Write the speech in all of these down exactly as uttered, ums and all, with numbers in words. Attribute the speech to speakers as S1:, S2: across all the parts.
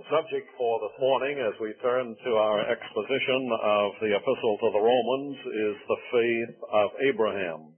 S1: The subject for this morning, as we turn to our exposition of the Epistle to the Romans, is the faith of Abraham.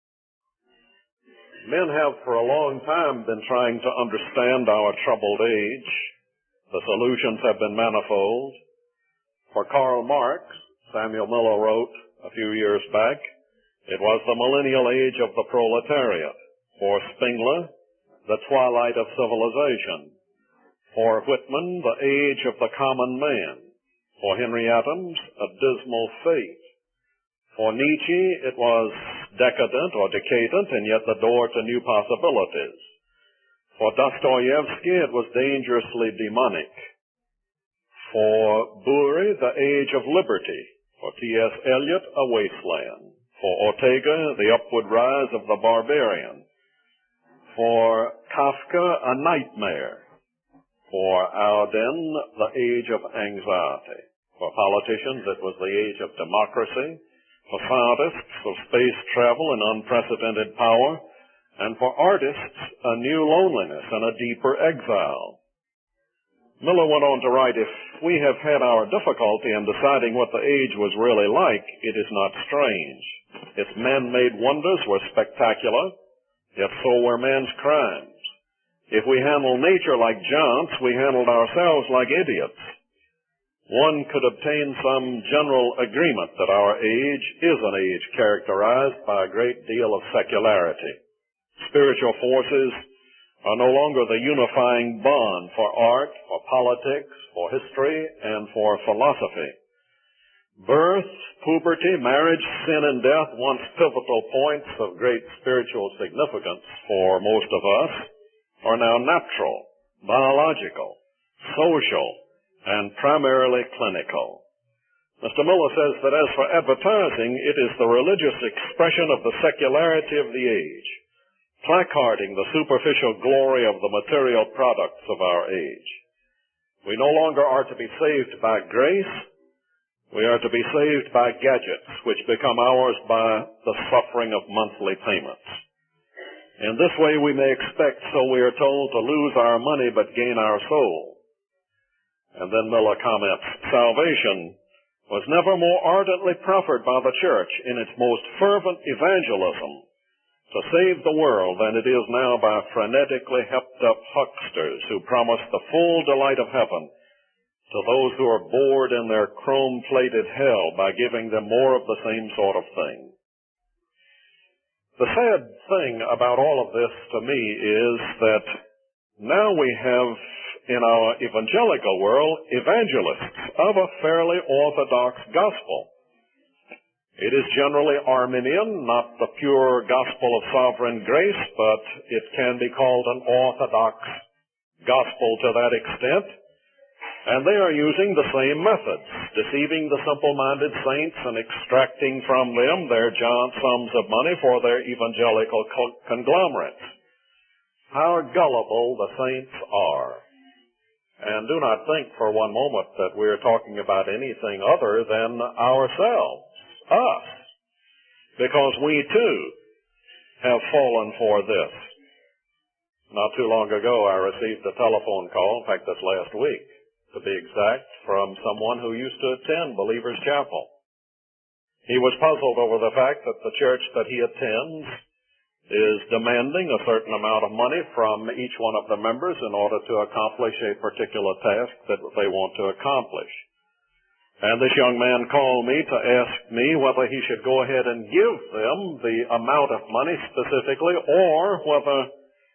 S1: Men have for a long time been trying to understand our troubled age. The solutions have been manifold. For Karl Marx, Samuel Miller wrote a few years back, it was the millennial age of the proletariat. For Spengler, the twilight of civilization. For Whitman, the age of the common man. For Henry Adams, a dismal fate. For Nietzsche, it was decadent or decadent, and yet the door to new possibilities. For Dostoevsky, it was dangerously demonic. For Bury, the age of liberty. For T S Eliot, a wasteland. For Ortega, the upward rise of the barbarian. For Kafka, a nightmare. For Auden, the age of anxiety. For politicians, it was the age of democracy. For scientists, of space travel and unprecedented power. And for artists, a new loneliness and a deeper exile. Miller went on to write, if we have had our difficulty in deciding what the age was really like, it is not strange. Its man-made wonders were spectacular, yet so were man's crimes. If we handled nature like giants, we handled ourselves like idiots. One could obtain some general agreement that our age is an age characterized by a great deal of secularity. Spiritual forces are no longer the unifying bond for art, for politics, for history, and for philosophy. Birth, puberty, marriage, sin, and death, once pivotal points of great spiritual significance for most of us, are now natural, biological, social, and primarily clinical. Mister Miller says that as for advertising, it is the religious expression of the secularity of the age, placarding the superficial glory of the material products of our age. We no longer are to be saved by grace. We are to be saved by gadgets, which become ours by the suffering of monthly payments. In this way we may expect, so we are told, to lose our money but gain our soul. And then Miller comments, salvation was never more ardently proffered by the church in its most fervent evangelism to save the world than it is now by frenetically hepped-up hucksters who promise the full delight of heaven to those who are bored in their chrome-plated hell by giving them more of the same sort of thing. The sad thing about all of this to me is that now we have in our evangelical world evangelists of a fairly orthodox gospel. It is generally Arminian, not the pure gospel of sovereign grace, but it can be called an orthodox gospel to that extent. And they are using the same methods, deceiving the simple-minded saints and extracting from them their giant sums of money for their evangelical conglomerates. How gullible the saints are. And do not think for one moment that we're talking about anything other than ourselves, us. Because we too have fallen for this. Not too long ago I received a telephone call, in fact this last week, to be exact, from someone who used to attend Believer's Chapel. He was puzzled over the fact that the church that he attends is demanding a certain amount of money from each one of the members in order to accomplish a particular task that they want to accomplish. And this young man called me to ask me whether he should go ahead and give them the amount of money specifically, or whether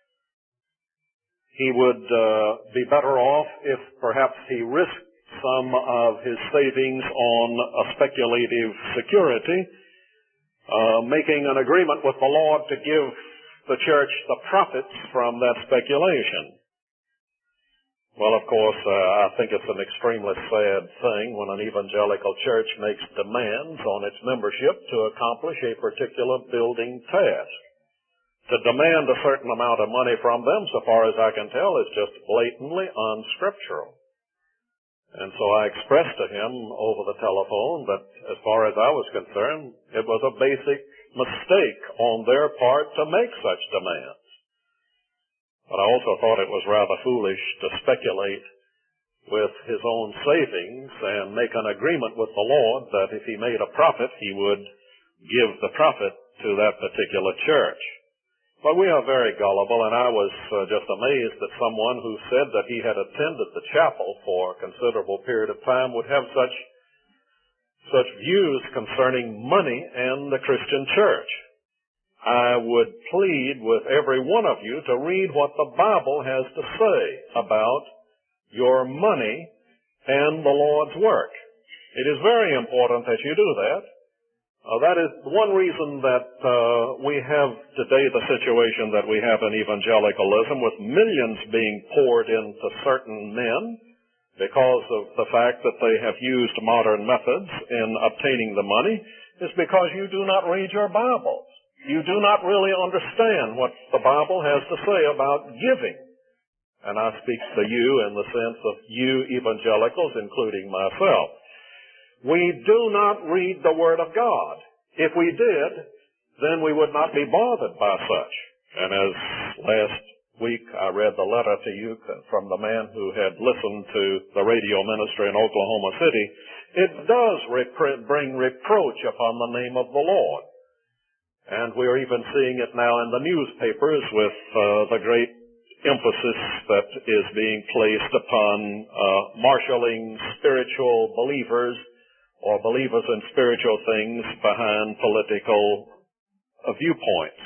S1: he would uh, be better off if perhaps he risked some of his savings on a speculative security, uh, making an agreement with the Lord to give the church the profits from that speculation. Well, of course, uh, I think it's an extremely sad thing when an evangelical church makes demands on its membership to accomplish a particular building task. To demand a certain amount of money from them, so far as I can tell, is just blatantly unscriptural. And so I expressed to him over the telephone that, as far as I was concerned, it was a basic mistake on their part to make such demands. But I also thought it was rather foolish to speculate with his own savings and make an agreement with the Lord that if he made a profit, he would give the profit to that particular church. But we are very gullible, and I was uh, just amazed that someone who said that he had attended the chapel for a considerable period of time would have such such views concerning money and the Christian church. I would plead with every one of you to read what the Bible has to say about your money and the Lord's work. It is very important that you do that. Uh, that is one reason that uh, we have today the situation that we have in evangelicalism, with millions being poured into certain men because of the fact that they have used modern methods in obtaining the money, is because you do not read your Bibles. You do not really understand what the Bible has to say about giving. And I speak to you in the sense of you evangelicals, including myself. We do not read the Word of God. If we did, then we would not be bothered by such. And as last week I read the letter to you from the man who had listened to the radio ministry in Oklahoma City, it does repre- bring reproach upon the name of the Lord. And we are even seeing it now in the newspapers with uh, the great emphasis that is being placed upon uh, marshaling spiritual believers or believers in spiritual things behind political uh, viewpoints.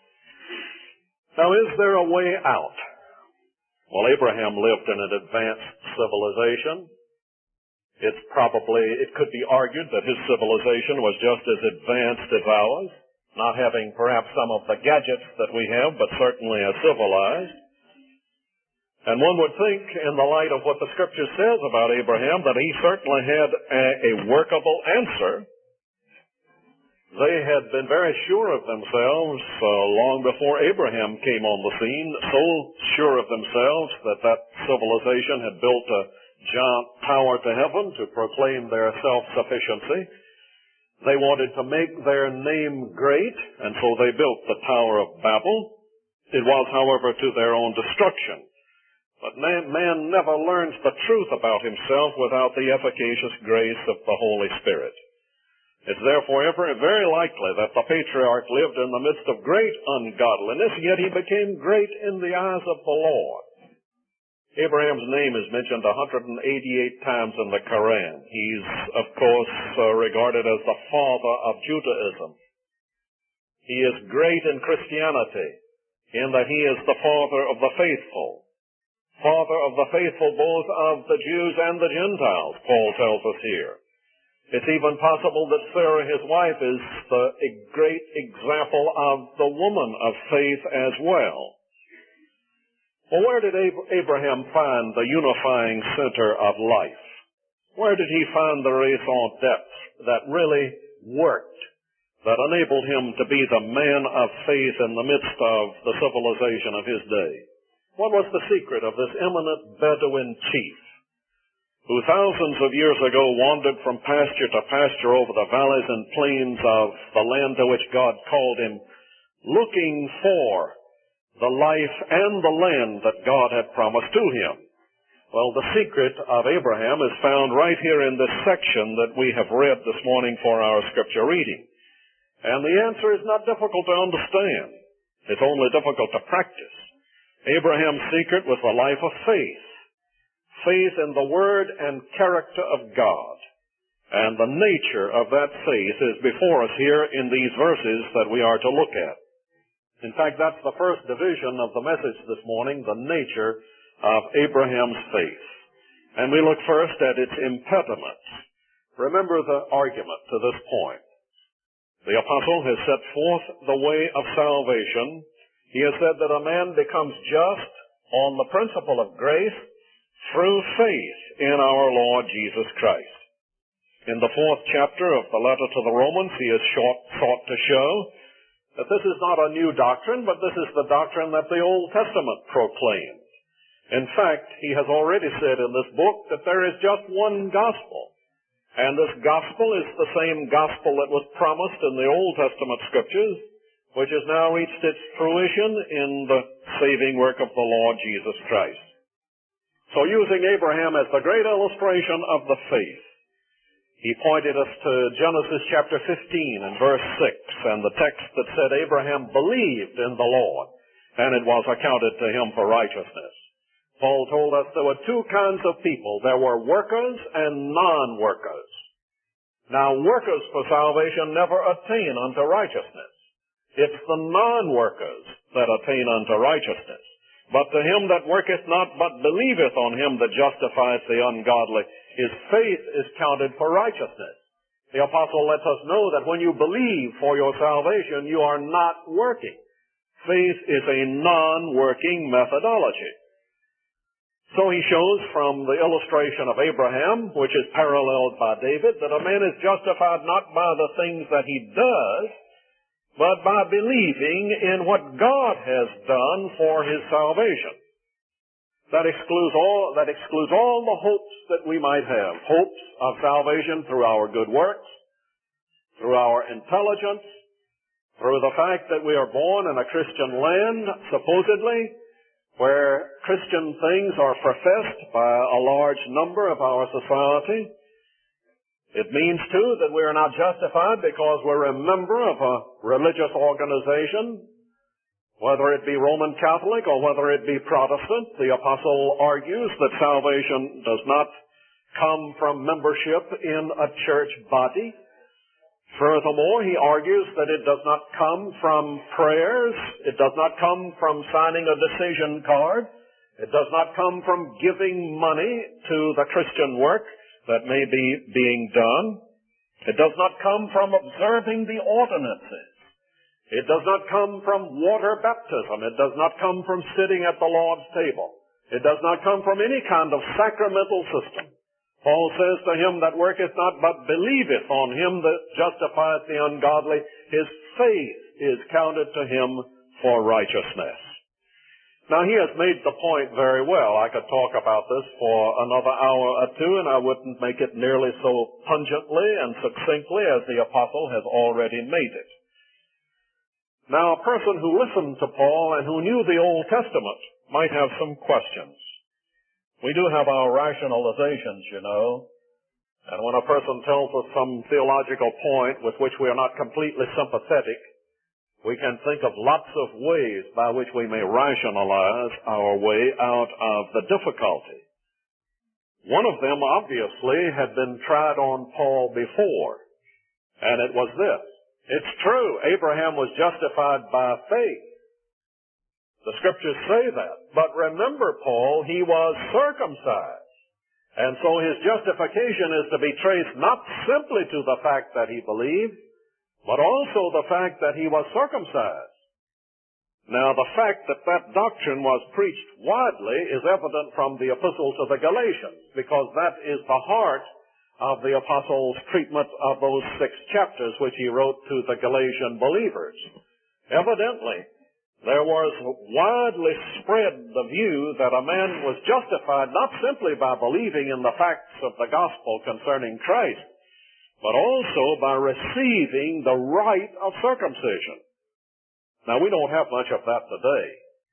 S1: Now, is there a way out? Well, Abraham lived in an advanced civilization. It's probably, it could be argued that his civilization was just as advanced as ours, not having perhaps some of the gadgets that we have, but certainly as civilized. And one would think, in the light of what the Scripture says about Abraham, that he certainly had a, a workable answer. They had been very sure of themselves uh, long before Abraham came on the scene, so sure of themselves that that civilization had built a giant tower to heaven to proclaim their self-sufficiency. They wanted to make their name great, and so they built the Tower of Babel. It was, however, to their own destruction. But man, man never learns the truth about himself without the efficacious grace of the Holy Spirit. It's therefore ever very likely that the patriarch lived in the midst of great ungodliness, yet he became great in the eyes of the Lord. Abraham's name is mentioned one hundred eighty-eight times in the Quran. He's, of course, uh, regarded as the father of Judaism. He is great in Christianity in that he is the father of the faithful. Father of the faithful, both of the Jews and the Gentiles, Paul tells us here. It's even possible that Sarah, his wife, is the, a great example of the woman of faith as well. Well, where did Abraham find the unifying center of life? Where did he find the raison d'etre that really worked, that enabled him to be the man of faith in the midst of the civilization of his day? What was the secret of this eminent Bedouin chief who thousands of years ago wandered from pasture to pasture over the valleys and plains of the land to which God called him, looking for the life and the land that God had promised to him? Well, the secret of Abraham is found right here in this section that we have read this morning for our scripture reading. And the answer is not difficult to understand. It's only difficult to practice. Abraham's secret was the life of faith. Faith in the word and character of God. And the nature of that faith is before us here in these verses that we are to look at. In fact, that's the first division of the message this morning, the nature of Abraham's faith. And we look first at its impediments. Remember the argument to this point. The apostle has set forth the way of salvation. He has said that a man becomes just on the principle of grace through faith in our Lord Jesus Christ. In the fourth chapter of the letter to the Romans, he has sought to show that this is not a new doctrine, but this is the doctrine that the Old Testament proclaimed. In fact, he has already said in this book that there is just one gospel. And this gospel is the same gospel that was promised in the Old Testament scriptures, which has now reached its fruition in the saving work of the Lord Jesus Christ. So using Abraham as the great illustration of the faith, he pointed us to Genesis chapter fifteen and verse six, and the text that said Abraham believed in the Lord, and it was accounted to him for righteousness. Paul told us there were two kinds of people. There were workers and non-workers. Now, workers for salvation never attain unto righteousness. It's the non-workers that attain unto righteousness. But to him that worketh not, but believeth on him that justifieth the ungodly, his faith is counted for righteousness. The apostle lets us know that when you believe for your salvation, you are not working. Faith is a non-working methodology. So he shows from the illustration of Abraham, which is paralleled by David, that a man is justified not by the things that he does, but by believing in what God has done for his salvation. That excludes all, that excludes all the hopes that we might have. Hopes of salvation through our good works, through our intelligence, through the fact that we are born in a Christian land, supposedly, where Christian things are professed by a large number of our society. It means, too, that we are not justified because we're a member of a religious organization, whether it be Roman Catholic or whether it be Protestant. The apostle argues that salvation does not come from membership in a church body. Furthermore, he argues that it does not come from prayers. It does not come from signing a decision card. It does not come from giving money to the Christian work that may be being done. It does not come from observing the ordinances. It does not come from water baptism. It does not come from sitting at the Lord's table. It does not come from any kind of sacramental system. Paul says to him that worketh not, but believeth on him that justifieth the ungodly, his faith is counted to him for righteousness. Now, he has made the point very well. I could talk about this for another hour or two, and I wouldn't make it nearly so pungently and succinctly as the apostle has already made it. Now, a person who listened to Paul and who knew the Old Testament might have some questions. We do have our rationalizations, you know, and when a person tells us some theological point with which we are not completely sympathetic, we can think of lots of ways by which we may rationalize our way out of the difficulty. One of them, obviously, had been tried on Paul before, and it was this. It's true, Abraham was justified by faith. The scriptures say that. But remember, Paul, he was circumcised. And so his justification is to be traced not simply to the fact that he believed, but also the fact that he was circumcised. Now, the fact that that doctrine was preached widely is evident from the epistle to the Galatians, because that is the heart of the apostle's treatment of those six chapters which he wrote to the Galatian believers. Evidently, there was widely spread the view that a man was justified not simply by believing in the facts of the gospel concerning Christ, but also by receiving the rite of circumcision. Now, we don't have much of that today.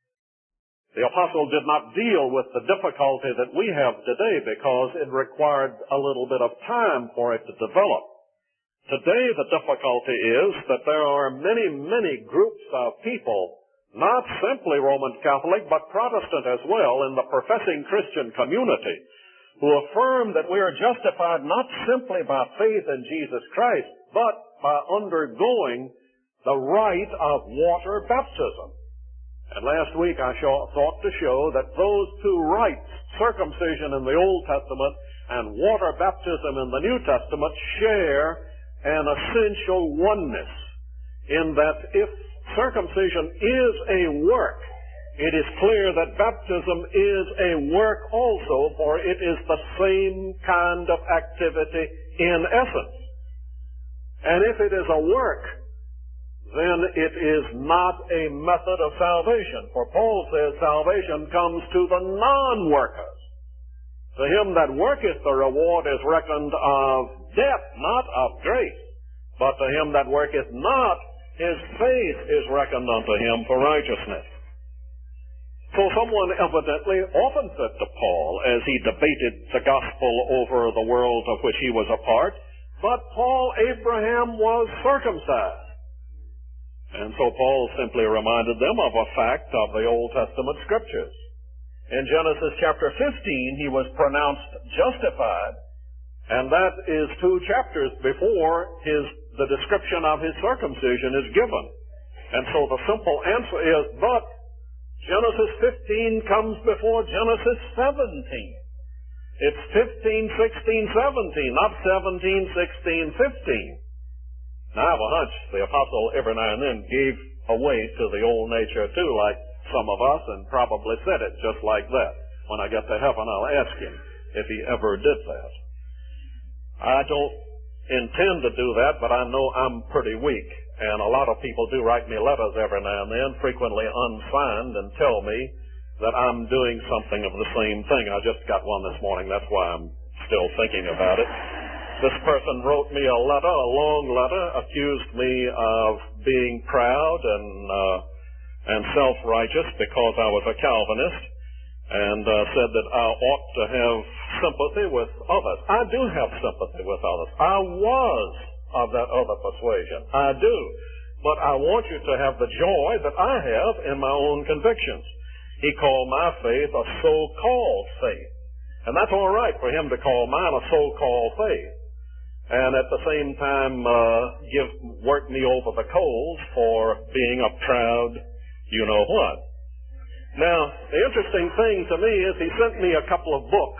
S1: The apostle did not deal with the difficulty that we have today because it required a little bit of time for it to develop. Today, the difficulty is that there are many, many groups of people, not simply Roman Catholic, but Protestant as well, in the professing Christian community, who affirm that we are justified not simply by faith in Jesus Christ, but by undergoing the rite of water baptism. And last week I show, thought to show that those two rites, circumcision in the Old Testament and water baptism in the New Testament, share an essential oneness, in that if circumcision is a work, it is clear that baptism is a work also, for it is the same kind of activity in essence. And if it is a work, then it is not a method of salvation. For Paul says salvation comes to the non-workers. To him that worketh, the reward is reckoned of debt, not of grace. But to him that worketh not, his faith is reckoned unto him for righteousness. So someone evidently often said to Paul as he debated the gospel over the world of which he was a part, but Paul, Abraham was circumcised. And so Paul simply reminded them of a fact of the Old Testament scriptures. In Genesis chapter fifteen, he was pronounced justified, and that is two chapters before his the description of his circumcision is given. And so the simple answer is, but Genesis fifteen comes before Genesis seventeen. It's fifteen, sixteen, seventeen, not seventeen, sixteen, fifteen. Now, I have a hunch the apostle every now and then gave away to the old nature too, like some of us, and probably said it just like that. When I get to heaven, I'll ask him if he ever did that. I don't intend to do that, but I know I'm pretty weak, and a lot of people do write me letters every now and then, frequently unsigned, and tell me that I'm doing something of the same thing. I just got one this morning. That's why I'm still thinking about it. This person wrote me a letter, a long letter, accused me of being proud and uh, and self-righteous because I was a Calvinist, and uh, said that I ought to have sympathy with others. I do have sympathy with others. I was of that other persuasion. I do. But I want you to have the joy that I have in my own convictions. He called my faith a so-called faith. And that's all right for him to call mine a so-called faith. And at the same time, uh, give, work me over the coals for being a proud you-know-what. Now, the interesting thing to me is he sent me a couple of books,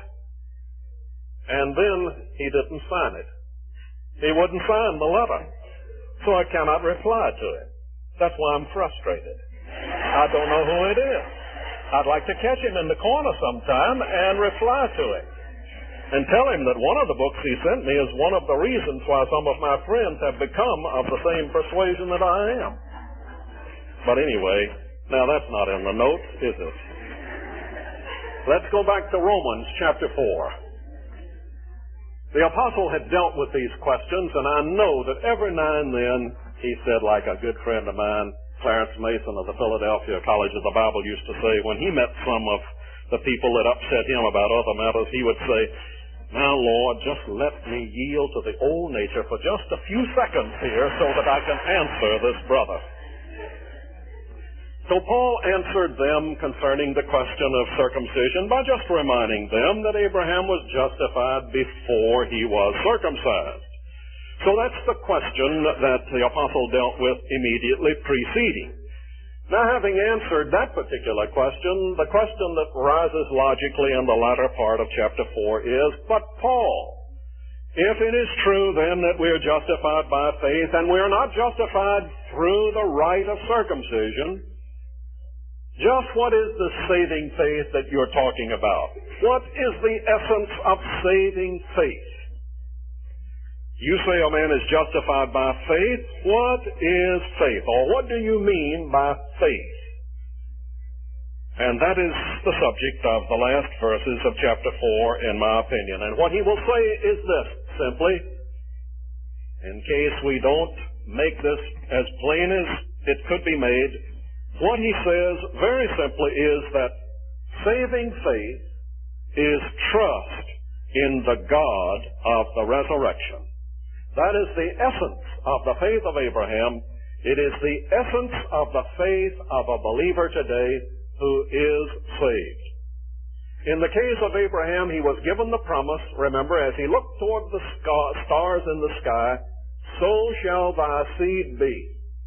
S1: and then he didn't sign it. He wouldn't sign the letter, so I cannot reply to it. That's why I'm frustrated. I don't know who it is. I'd like to catch him in the corner sometime and reply to him and tell him that one of the books he sent me is one of the reasons why some of my friends have become of the same persuasion that I am. But anyway, now that's not in the notes, is it? Let's go back to Romans chapter four. The apostle had dealt with these questions, and I know that every now and then he said, like a good friend of mine, Clarence Mason of the Philadelphia College of the Bible used to say, when he met some of the people that upset him about other matters, he would say, now, Lord, just let me yield to the old nature for just a few seconds here so that I can answer this brother. So Paul answered them concerning the question of circumcision by just reminding them that Abraham was justified before he was circumcised. So that's the question that the apostle dealt with immediately preceding. Now, having answered that particular question, the question that rises logically in the latter part of chapter four is, but Paul, if it is true then that we are justified by faith, and we are not justified through the rite of circumcision, just what is the saving faith that you're talking about? What is the essence of saving faith? You say a man is justified by faith. What is faith? Or what do you mean by faith? And that is the subject of the last verses of chapter four, in my opinion. And what he will say is this, simply, in case we don't make this as plain as it could be made, what he says very simply is that saving faith is trust in the God of the resurrection. That is the essence of the faith of Abraham. It is the essence of the faith of a believer today who is saved. In the case of Abraham, he was given the promise, remember, as he looked toward the stars in the sky, so shall thy seed be.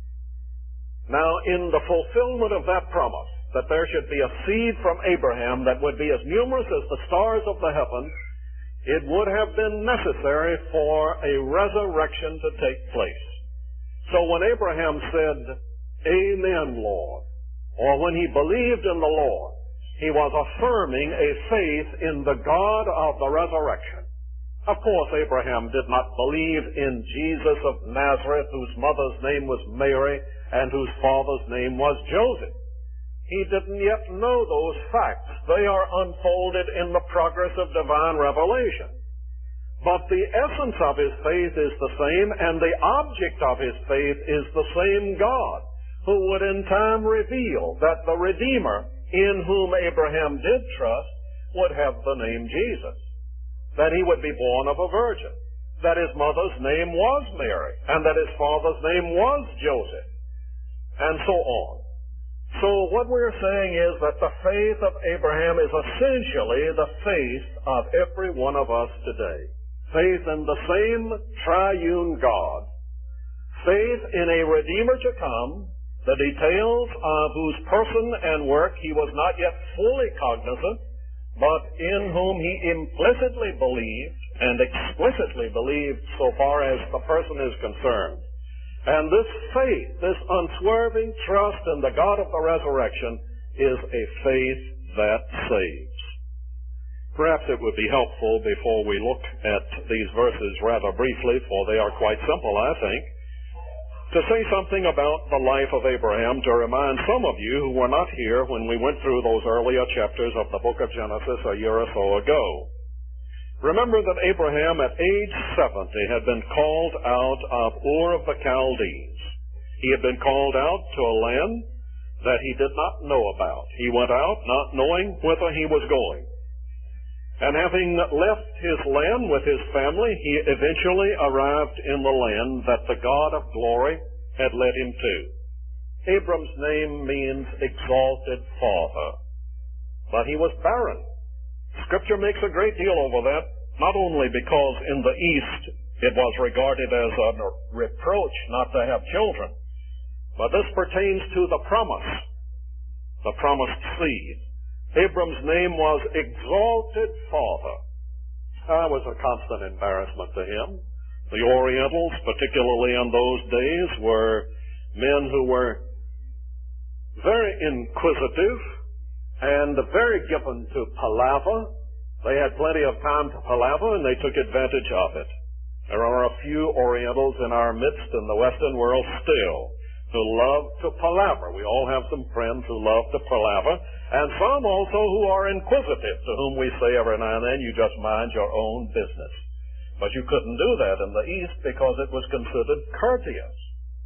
S1: Now, in the fulfillment of that promise, that there should be a seed from Abraham that would be as numerous as the stars of the heavens, it would have been necessary for a resurrection to take place. So when Abraham said, Amen, Lord, or when he believed in the Lord, he was affirming a faith in the God of the resurrection. Of course, Abraham did not believe in Jesus of Nazareth, whose mother's name was Mary and whose father's name was Joseph. He didn't yet know those facts. They are unfolded in the progress of divine revelation. But the essence of his faith is the same, and the object of his faith is the same God, who would in time reveal that the Redeemer in whom Abraham did trust, would have the name Jesus, that he would be born of a virgin, that his mother's name was Mary, and that his father's name was Joseph, and so on. So what we're saying is that the faith of Abraham is essentially the faith of every one of us today. Faith in the same triune God. Faith in a Redeemer to come, the details of whose person and work he was not yet fully cognizant, but in whom he implicitly believed and explicitly believed so far as the person is concerned. And this faith, this unswerving trust in the God of the resurrection, is a faith that saves. Perhaps it would be helpful before we look at these verses rather briefly, for they are quite simple, I think, to say something about the life of Abraham, to remind some of you who were not here when we went through those earlier chapters of the book of Genesis a year or so ago. Remember that Abraham at age seventy had been called out of Ur of the Chaldees. He had been called out to a land that he did not know about. He went out not knowing whither he was going. And having left his land with his family, he eventually arrived in the land that the God of glory had led him to. Abram's name means exalted father. But he was barren. Scripture makes a great deal over that, not only because in the East it was regarded as a reproach not to have children, but this pertains to the promise, the promised seed. Abram's name was Exalted Father. That was a constant embarrassment to him. The Orientals, particularly in those days, were men who were very inquisitive and very given to palaver. They had plenty of time to palaver, and they took advantage of it. There are a few Orientals in our midst in the Western world still who love to palaver. We all have some friends who love to palaver, and some also who are inquisitive, to whom we say every now and then, you just mind your own business. But you couldn't do that in the East because it was considered courteous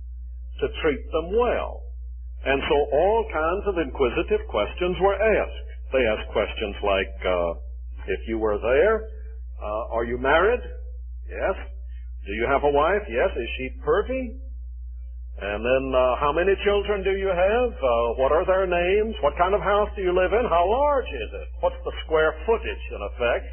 S1: to treat them well. And so all kinds of inquisitive questions were asked. They asked questions like, uh, if you were there, uh, are you married? Yes. Do you have a wife? Yes. Is she pervy? And then, uh, how many children do you have? Uh, what are their names? What kind of house do you live in? How large is it? What's the square footage, in effect?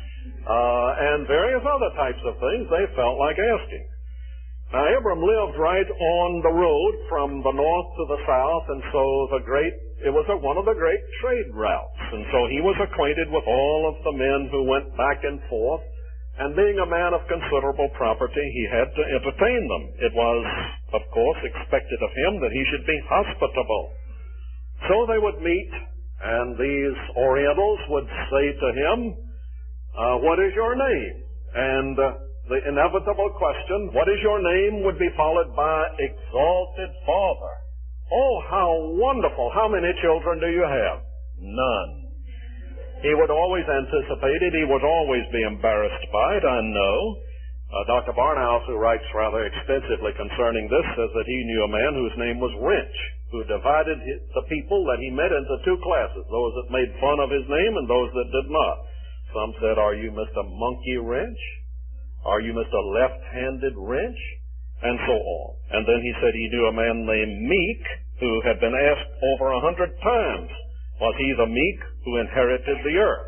S1: Uh, and various other types of things they felt like asking. Now, Abram lived right on the road from the north to the south, and so the great, it was a, one of the great trade routes. And so he was acquainted with all of the men who went back and forth. And being a man of considerable property, he had to entertain them. It was, of course, expected of him that he should be hospitable. So they would meet, and these Orientals would say to him, uh, what is your name? And uh, the inevitable question, what is your name, would be followed by Exalted Father. Oh, how wonderful. How many children do you have? None. He would always anticipate it. He would always be embarrassed by it, I know. Uh, Doctor Barnhouse, who writes rather extensively concerning this, says that he knew a man whose name was Wrench, who divided his, the people that he met into two classes, those that made fun of his name and those that did not. Some said, are you Mister Monkey Wrench? Are you Mister Left-Handed Wrench? And so on. And then he said he knew a man named Meek, who had been asked over a hundred times, was he the meek who inherited the earth?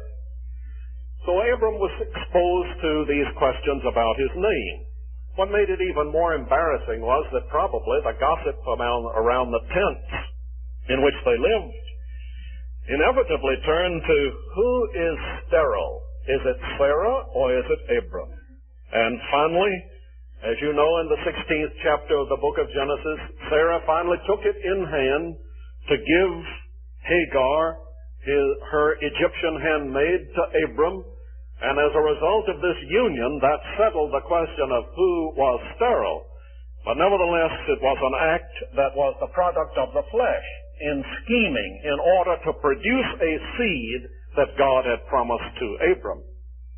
S1: So Abram was exposed to these questions about his name. What made it even more embarrassing was that probably the gossip around, around the tents in which they lived inevitably turned to, who is sterile? Is it Sarah or is it Abram? And finally, as you know, in the sixteenth chapter of the book of Genesis, Sarah finally took it in hand to give Hagar, his, her Egyptian handmaid, to Abram, and as a result of this union, that settled the question of who was sterile. But nevertheless, it was an act that was the product of the flesh in scheming in order to produce a seed that God had promised to Abram.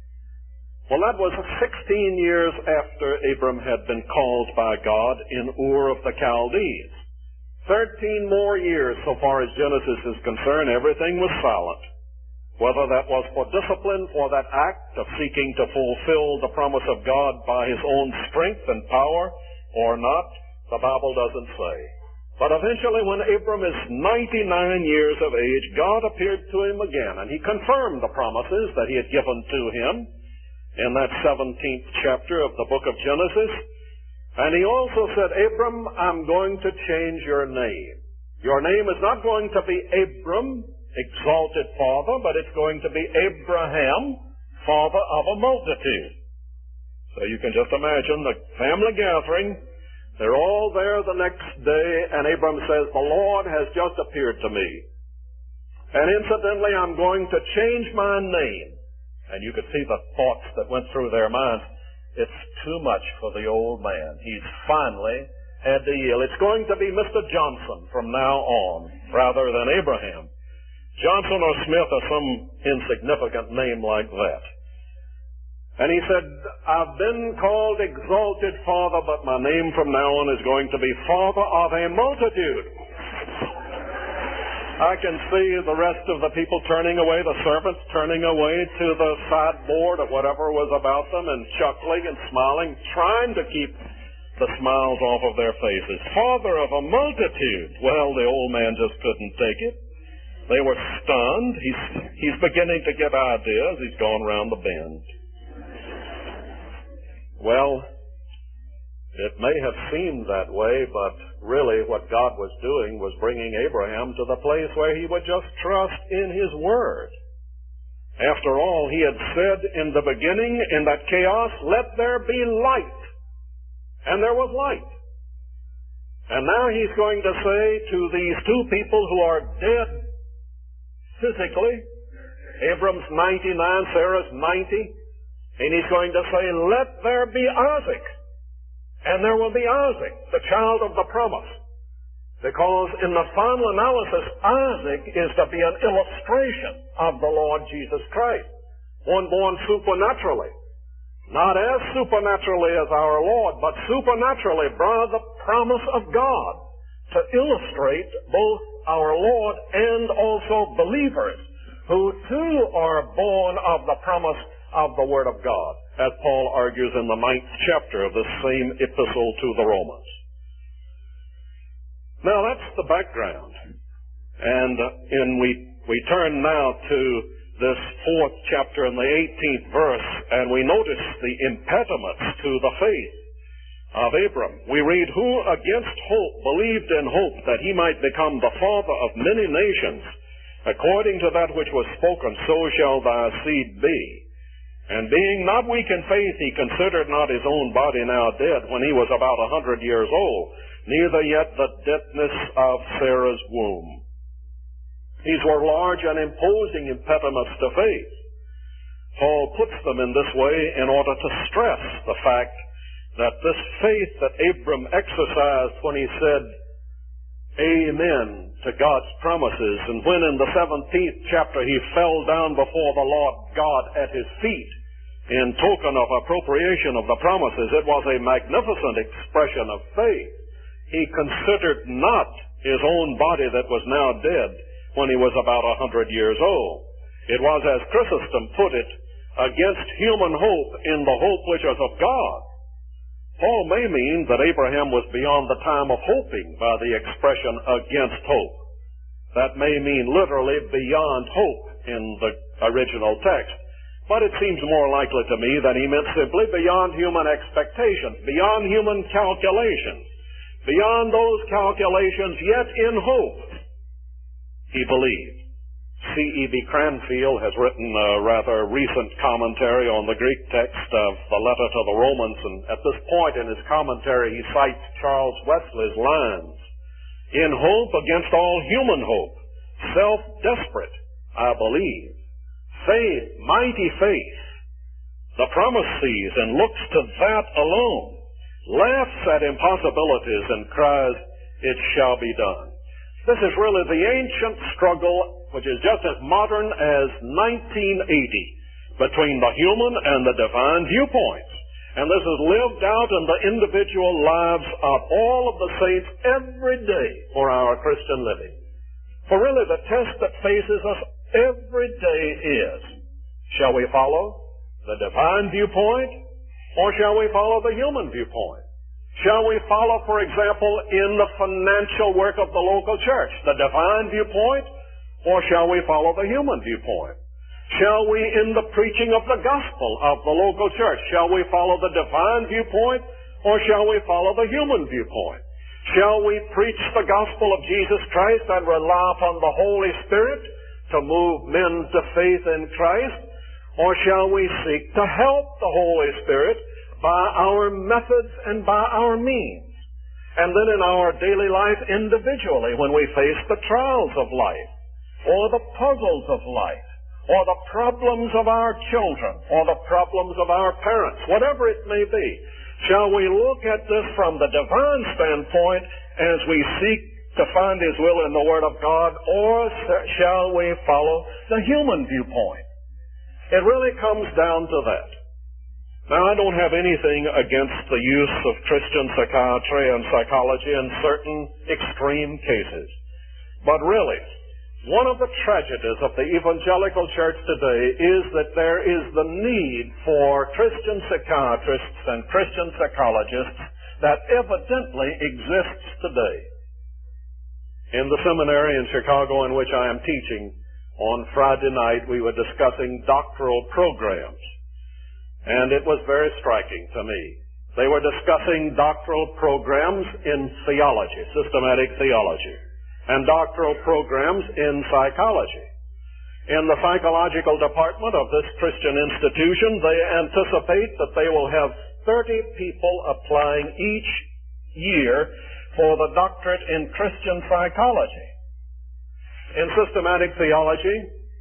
S1: Well, that was sixteen years after Abram had been called by God in Ur of the Chaldees. Thirteen more years, so far as Genesis is concerned, everything was silent. Whether that was for discipline, for that act of seeking to fulfill the promise of God by his own strength and power, or not, the Bible doesn't say. But eventually, when Abram is ninety-nine years of age, God appeared to him again, and he confirmed the promises that he had given to him in that seventeenth chapter of the book of Genesis. And he also said, Abram, I'm going to change your name. Your name is not going to be Abram, exalted father, but it's going to be Abraham, father of a multitude. So you can just imagine the family gathering. They're all there the next day, and Abram says, the Lord has just appeared to me. And incidentally, I'm going to change my name. And you could see the thoughts that went through their minds. It's too much for the old man. He's finally had to yield. It's going to be Mister Johnson from now on, rather than Abraham. Johnson or Smith or some insignificant name like that. And he said, I've been called exalted father, but my name from now on is going to be father of a multitude. I can see the rest of the people turning away, the servants turning away to the sideboard or whatever was about them and chuckling and smiling, trying to keep the smiles off of their faces. Father of a multitude. Well, the old man just couldn't take it. They were stunned. He's, he's beginning to get ideas. He's gone round the bend. Well, it may have seemed that way, but really what God was doing was bringing Abraham to the place where he would just trust in his word. After all, he had said in the beginning, in that chaos, let there be light. And there was light. And now he's going to say to these two people who are dead physically, Abram's ninety-nine, Sarah's ninety, and he's going to say, let there be Isaac. And there will be Isaac, the child of the promise. Because in the final analysis, Isaac is to be an illustration of the Lord Jesus Christ. One born supernaturally. Not as supernaturally as our Lord, but supernaturally by the promise of God to illustrate both our Lord and also believers who too are born of the promise of the Word of God, as Paul argues in the ninth chapter of this same epistle to the Romans. Now that's the background. And uh, in we, we turn now to this fourth chapter in the eighteenth verse, and we notice the impediments to the faith of Abram. We read, who against hope believed in hope that he might become the father of many nations, according to that which was spoken, so shall thy seed be. And being not weak in faith, he considered not his own body now dead, when he was about a hundred years old, neither yet the deadness of Sarah's womb. These were large and imposing impediments to faith. Paul puts them in this way in order to stress the fact that this faith that Abram exercised when he said, Amen to God's promises, and when in the seventeenth chapter he fell down before the Lord God at his feet in token of appropriation of the promises, it was a magnificent expression of faith. He considered not his own body that was now dead when he was about a hundred years old. It was, as Chrysostom put it, against human hope in the hope which was of God. Paul may mean that Abraham was beyond the time of hoping by the expression against hope. That may mean literally beyond hope in the original text. But it seems more likely to me that he meant simply beyond human expectations, beyond human calculations, beyond those calculations, yet in hope he believed. C E B Cranfield has written a rather recent commentary on the Greek text of the letter to the Romans, and at this point in his commentary he cites Charles Wesley's lines, in hope against all human hope, self-desperate, I believe, faith, mighty faith, the promise sees and looks to that alone, laughs at impossibilities and cries, it shall be done. This is really the ancient struggle, which is just as modern as nineteen eighty, between the human and the divine viewpoints. And this is lived out in the individual lives of all of the saints every day for our Christian living. For really the test that faces us every day is, shall we follow the divine viewpoint or shall we follow the human viewpoint? Shall we follow, for example, in the financial work of the local church, the divine viewpoint, or shall we follow the human viewpoint? Shall we, in the preaching of the gospel of the local church, shall we follow the divine viewpoint, or shall we follow the human viewpoint? Shall we preach the gospel of Jesus Christ and rely upon the Holy Spirit to move men to faith in Christ, or shall we seek to help the Holy Spirit by our methods and by our means? And then in our daily life individually, when we face the trials of life, or the puzzles of life, or the problems of our children, or the problems of our parents, whatever it may be, shall we look at this from the divine standpoint as we seek to find His will in the Word of God, or shall we follow the human viewpoint? It really comes down to that. Now, I don't have anything against the use of Christian psychiatry and psychology in certain extreme cases. But really, one of the tragedies of the evangelical church today is that there is the need for Christian psychiatrists and Christian psychologists that evidently exists today. In the seminary in Chicago in which I am teaching, on Friday night we were discussing doctoral programs. And it was very striking to me. They were discussing doctoral programs in theology, systematic theology, and doctoral programs in psychology. In the psychological department of this Christian institution, they anticipate that they will have thirty people applying each year for the doctorate in Christian psychology. In systematic theology,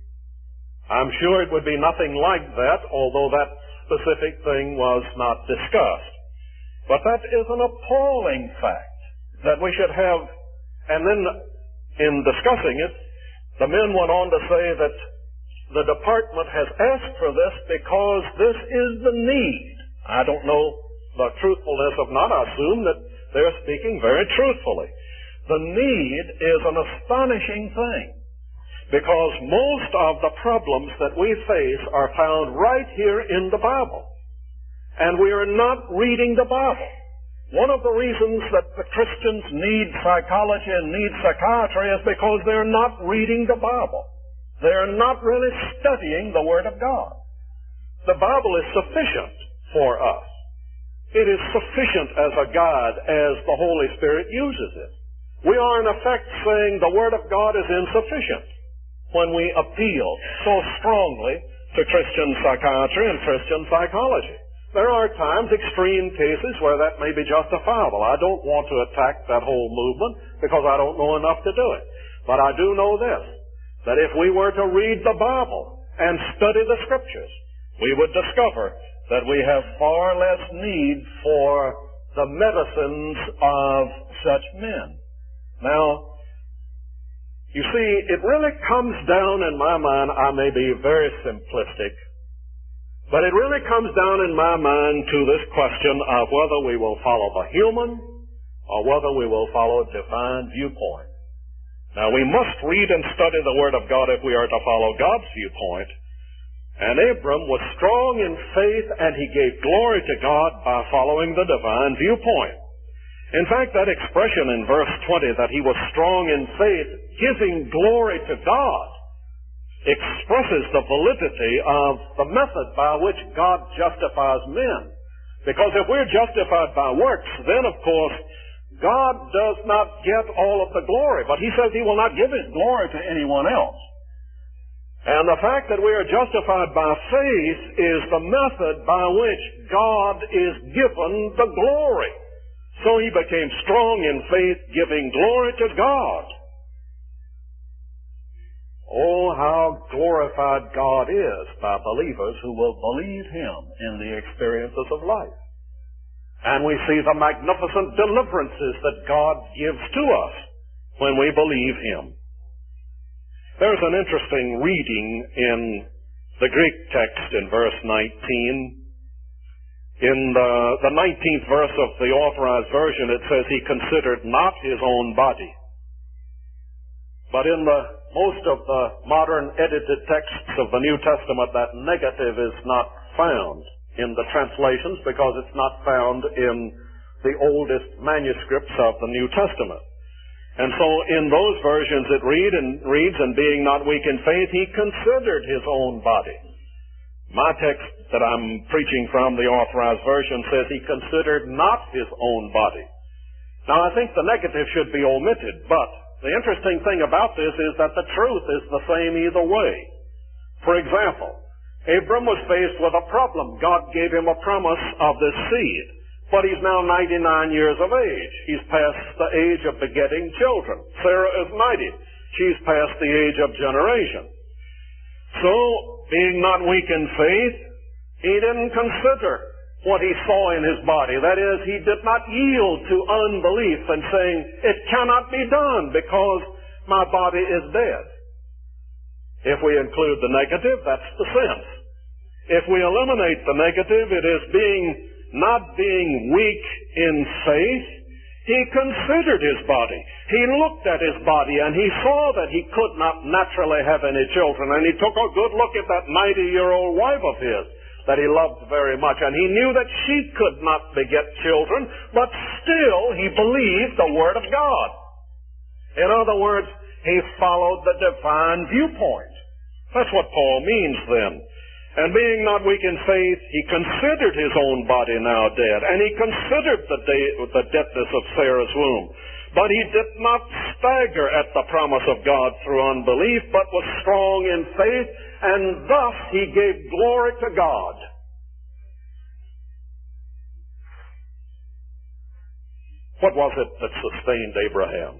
S1: I'm sure it would be nothing like that, although that specific thing was not discussed. But that is an appalling fact that we should have. And then in discussing it, the men went on to say that the department has asked for this because this is the need. I don't know the truthfulness of not. I assume that they're speaking very truthfully. The need is an astonishing thing, because most of the problems that we face are found right here in the Bible. And we are not reading the Bible. One of the reasons that the Christians need psychology and need psychiatry is because they're not reading the Bible. They're not really studying the Word of God. The Bible is sufficient for us. It is sufficient as a guide as the Holy Spirit uses it. We are in effect saying the Word of God is insufficient when we appeal so strongly to Christian psychiatry and Christian psychology. There are times, extreme cases, where that may be justifiable. I don't want to attack that whole movement because I don't know enough to do it. But I do know this, that if we were to read the Bible and study the Scriptures, we would discover that we have far less need for the medicines of such men. Now, you see, it really comes down in my mind, I may be very simplistic, but it really comes down in my mind to this question of whether we will follow the human or whether we will follow a divine viewpoint. Now, we must read and study the Word of God if we are to follow God's viewpoint. And Abram was strong in faith, and he gave glory to God by following the divine viewpoint. In fact, that expression in verse twenty, that he was strong in faith, giving glory to God, expresses the validity of the method by which God justifies men. Because if we're justified by works, then of course, God does not get all of the glory. But He says He will not give His glory to anyone else. And the fact that we are justified by faith is the method by which God is given the glory. So he became strong in faith, giving glory to God. Oh, how glorified God is by believers who will believe Him in the experiences of life. And we see the magnificent deliverances that God gives to us when we believe Him. There's an interesting reading in the Greek text in verse nineteen. In the, the nineteenth verse of the Authorized Version, it says he considered not his own body. But in the most of the modern edited texts of the New Testament, that negative is not found in the translations because it's not found in the oldest manuscripts of the New Testament. And so in those versions it read and reads, and being not weak in faith, he considered his own body. My text that I'm preaching from, the Authorized Version, says he considered not his own body. Now I think the negative should be omitted, but the interesting thing about this is that the truth is the same either way. For example, Abram was faced with a problem. God gave him a promise of this seed. But he's now ninety-nine years of age. He's past the age of begetting children. Sarah is ninety. She's past the age of generation. So, being not weak in faith, he didn't consider what he saw in his body. That is, he did not yield to unbelief and saying, it cannot be done because my body is dead. If we include the negative, that's the sense. If we eliminate the negative, it is being not being weak in faith. He considered his body. He looked at his body and he saw that he could not naturally have any children. And he took a good look at that ninety-year-old wife of his that he loved very much. And he knew that she could not beget children, but still he believed the Word of God. In other words, he followed the divine viewpoint. That's what Paul means then. And being not weak in faith, he considered his own body now dead, and he considered the, de- the deadness of Sarah's womb. But he did not stagger at the promise of God through unbelief, but was strong in faith, and thus he gave glory to God. What was it that sustained Abraham?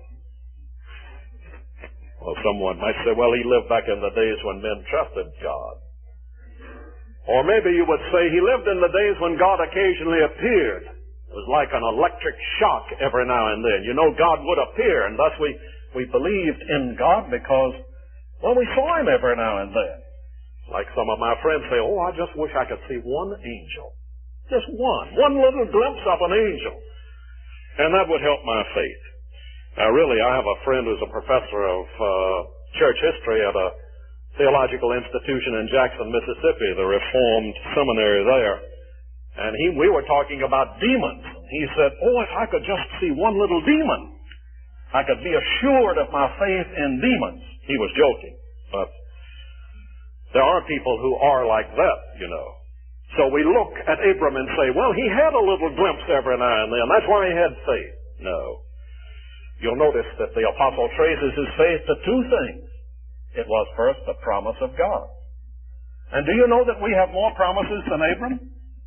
S1: Well, someone might say, well, he lived back in the days when men trusted God. Or maybe you would say he lived in the days when God occasionally appeared. It was like an electric shock every now and then. You know, God would appear, and thus we, we believed in God because, well, we saw him every now and then. Like some of my friends say, oh, I just wish I could see one angel. Just one. One little glimpse of an angel. And that would help my faith. Now, really, I have a friend who's a professor of uh, church history at a theological institution in Jackson, Mississippi, the Reformed Seminary there. And he, we were talking about demons. He said, oh, if I could just see one little demon, I could be assured of my faith in demons. He was joking, but there are people who are like that, you know. So we look at Abram and say, well, he had a little glimpse every now and then. That's why he had faith. No. You'll notice that the apostle traces his faith to two things. It was first the promise of God. And do you know that we have more promises than Abram?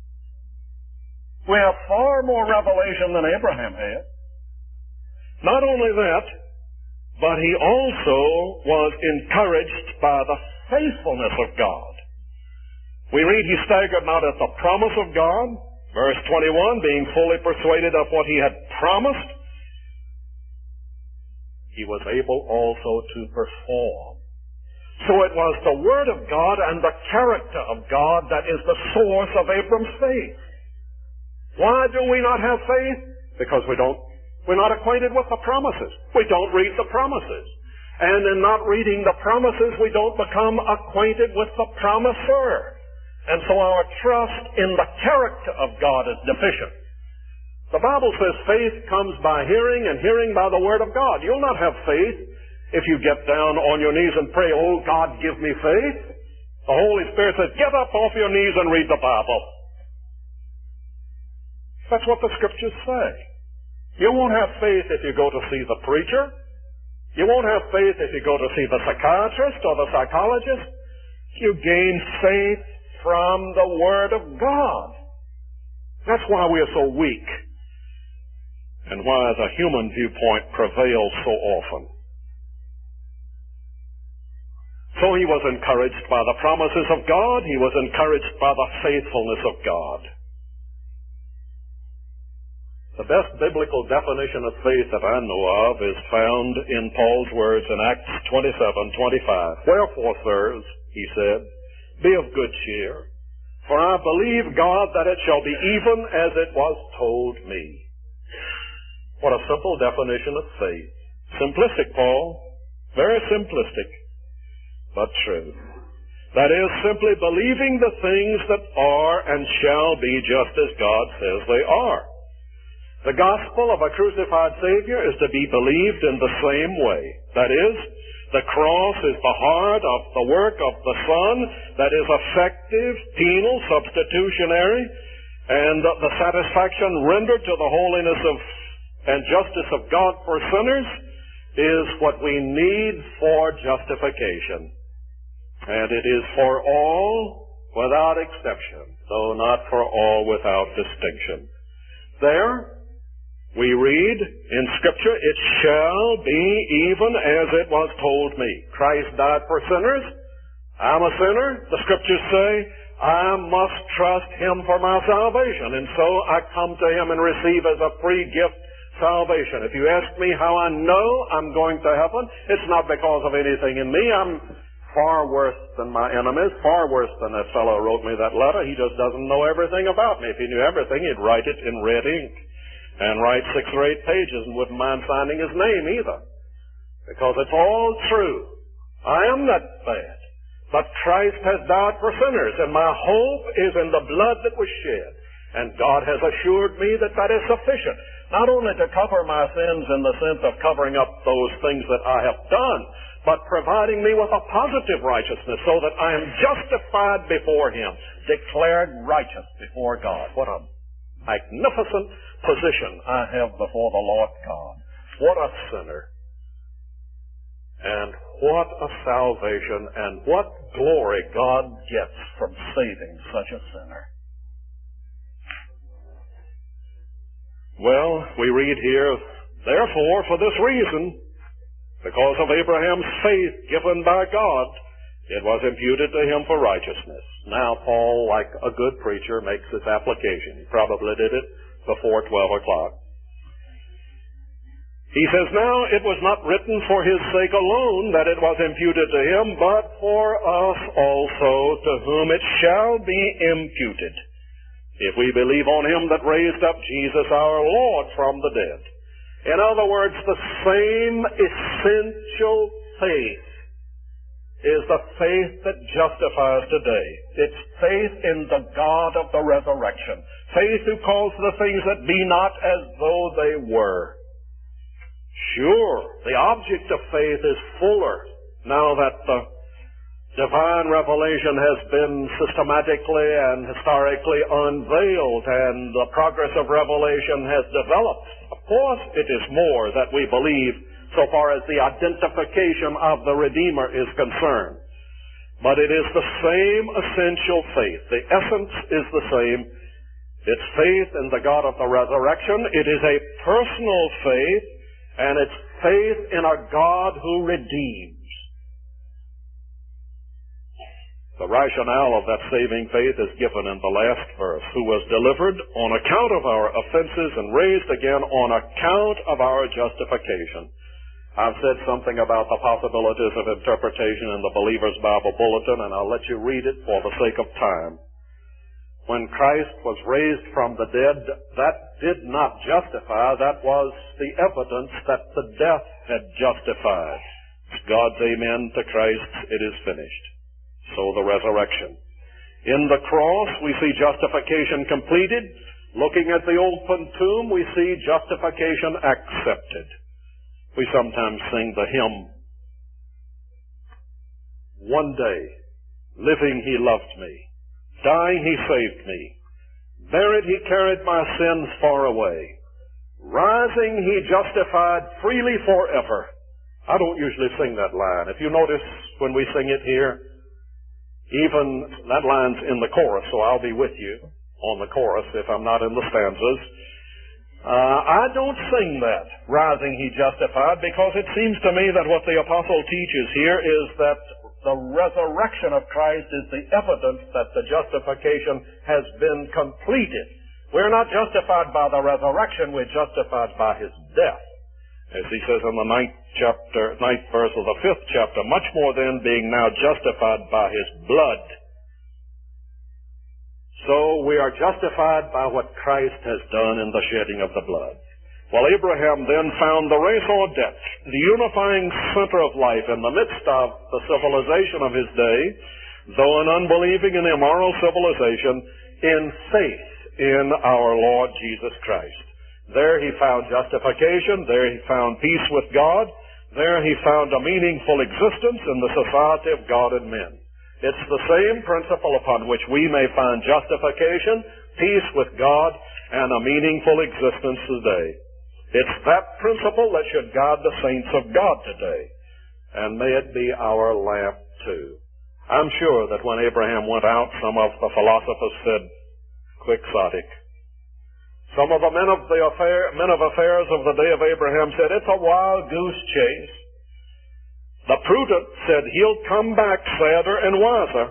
S1: We have far more revelation than Abraham had. Not only that, but he also was encouraged by the faithfulness of God. We read he staggered not at the promise of God. Verse twenty-one, being fully persuaded of what he had promised, he was able also to perform. So it was the Word of God and the character of God that is the source of Abram's faith. Why do we not have faith? Because we don't, we're not acquainted with the promises. We don't read the promises. And in not reading the promises, we don't become acquainted with the promiser. And so our trust in the character of God is deficient. The Bible says faith comes by hearing, and hearing by the Word of God. You'll not have faith if you get down on your knees and pray, oh, God, give me faith. The Holy Spirit says, get up off your knees and read the Bible. That's what the Scriptures say. You won't have faith if you go to see the preacher. You won't have faith if you go to see the psychiatrist or the psychologist. You gain faith from the Word of God. That's why we are so weak, and why the human viewpoint prevails so often. So he was encouraged by the promises of God. He was encouraged by the faithfulness of God. The best biblical definition of faith that I know of is found in Paul's words in Acts twenty-seven twenty-five. Wherefore, sirs, he said, be of good cheer, For I believe, God, that it shall be even as it was told me. What a simple definition of faith. Simplistic, Paul. Very simplistic, but true. That is, simply believing the things that are and shall be just as God says they are. The gospel of a crucified Savior is to be believed in the same way. That is, the cross is the heart of the work of the Son that is effective, penal, substitutionary, and the satisfaction rendered to the holiness of and justice of God for sinners is what we need for justification. And it is for all without exception, though not for all without distinction. There, we read in Scripture, it shall be even as it was told me. Christ died for sinners. I'm a sinner. The Scriptures say, I must trust Him for my salvation. And so I come to Him and receive as a free gift salvation. If you ask me how I know I'm going to heaven, it's not because of anything in me. I'm far worse than my enemies, far worse than that fellow who wrote me that letter. He just doesn't know everything about me. If he knew everything, he'd write it in red ink and write six or eight pages and wouldn't mind signing his name either. Because it's all true. I am that bad. But Christ has died for sinners, and my hope is in the blood that was shed. And God has assured me that that is sufficient. Not only to cover my sins in the sense of covering up those things that I have done, but providing me with a positive righteousness so that I am justified before Him, declared righteous before God. What a magnificent position I have before the Lord God. What a sinner. And what a salvation and what glory God gets from saving such a sinner. Well, we read here, therefore, for this reason, because of Abraham's faith given by God, it was imputed to him for righteousness. Now, Paul, like a good preacher, makes this application. He probably did it before twelve o'clock. He says, now it was not written for his sake alone that it was imputed to him, but for us also, to whom it shall be imputed, if we believe on Him that raised up Jesus our Lord from the dead. In other words, the same essential faith is the faith that justifies today. It's faith in the God of the resurrection. Faith who calls the things that be not as though they were. Sure, the object of faith is fuller now that the divine revelation has been systematically and historically unveiled and the progress of revelation has developed. Of course, it is more that we believe so far as the identification of the Redeemer is concerned. But it is the same essential faith. The essence is the same. It's faith in the God of the resurrection. It is a personal faith, and it's faith in a God who redeems. The rationale of that saving faith is given in the last verse, who was delivered on account of our offenses and raised again on account of our justification. I've said something about the possibilities of interpretation in the Believer's Bible Bulletin, and I'll let you read it for the sake of time. When Christ was raised from the dead, that did not justify. That was the evidence that the death had justified. It's God's amen to Christ. It is finished. So the resurrection. In the cross, we see justification completed. Looking at the open tomb, we see justification accepted. We sometimes sing the hymn, one day, living He loved me. Dying He saved me. Buried He carried my sins far away. Rising He justified freely forever. I don't usually sing that line. If you notice when we sing it here, even that line's in the chorus, so I'll be with you on the chorus if I'm not in the stanzas. Uh, I don't sing that, rising He justified, because it seems to me that what the apostle teaches here is that the resurrection of Christ is the evidence that the justification has been completed. We're not justified by the resurrection, we're justified by His death. As he says in the ninth chapter, ninth verse of the fifth chapter, much more then being now justified by His blood. So we are justified by what Christ has done in the shedding of the blood. Well, Abraham then found the raison d'etre, the unifying center of life in the midst of the civilization of his day, though an unbelieving and immoral civilization, in faith in our Lord Jesus Christ. There he found justification. There he found peace with God. There he found a meaningful existence in the society of God and men. It's the same principle upon which we may find justification, peace with God, and a meaningful existence today. It's that principle that should guide the saints of God today. And may it be our lamp too. I'm sure that when Abraham went out, some of the philosophers said, quixotic. Some of the men of the affair, men of affairs of the day of Abraham said, it's a wild goose chase. The prudent said, he'll come back sadder and wiser.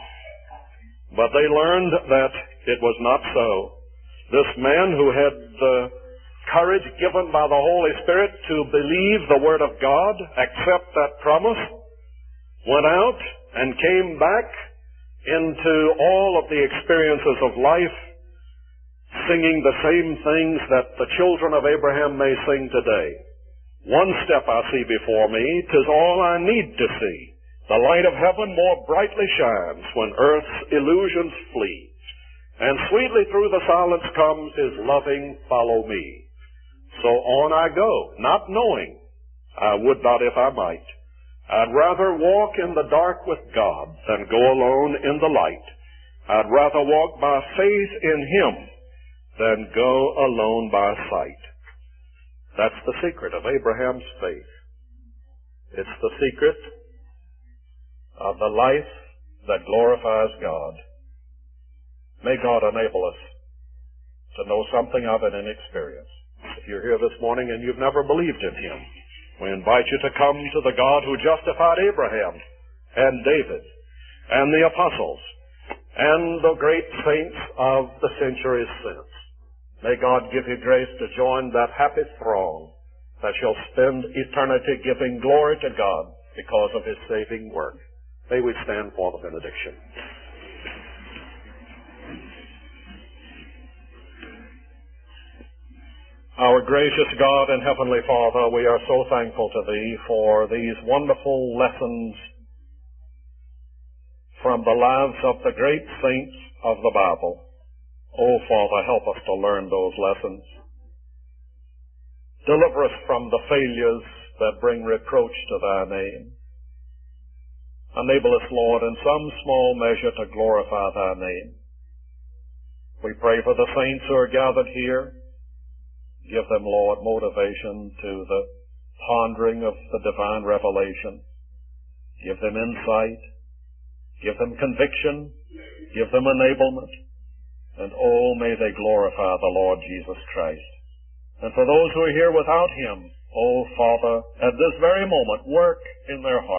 S1: But they learned that it was not so. This man who had the courage given by the Holy Spirit to believe the Word of God, accept that promise, went out and came back into all of the experiences of life, singing the same things that the children of Abraham may sing today. One step I see before me, 'tis all I need to see. The light of heaven more brightly shines when earth's illusions flee. And sweetly through the silence comes his loving follow me. So on I go, not knowing, I would not if I might. I'd rather walk in the dark with God than go alone in the light. I'd rather walk by faith in Him than go alone by sight. That's the secret of Abraham's faith. It's the secret of the life that glorifies God. May God enable us to know something of it in experience. If you're here this morning and you've never believed in Him, we invite you to come to the God who justified Abraham and David and the apostles and the great saints of the centuries since. May God give you grace to join that happy throng that shall spend eternity giving glory to God because of His saving work. May we stand for the benediction. Our gracious God and Heavenly Father, we are so thankful to Thee for these wonderful lessons from the lives of the great saints of the Bible. Oh, Father, help us to learn those lessons. Deliver us from the failures that bring reproach to Thy name. Enable us, Lord, in some small measure to glorify Thy name. We pray for the saints who are gathered here. Give them, Lord, motivation to the pondering of the divine revelation. Give them insight. Give them conviction. Give them enablement. And oh, may they glorify the Lord Jesus Christ. And for those who are here without Him, oh, Father, at this very moment, work in their hearts.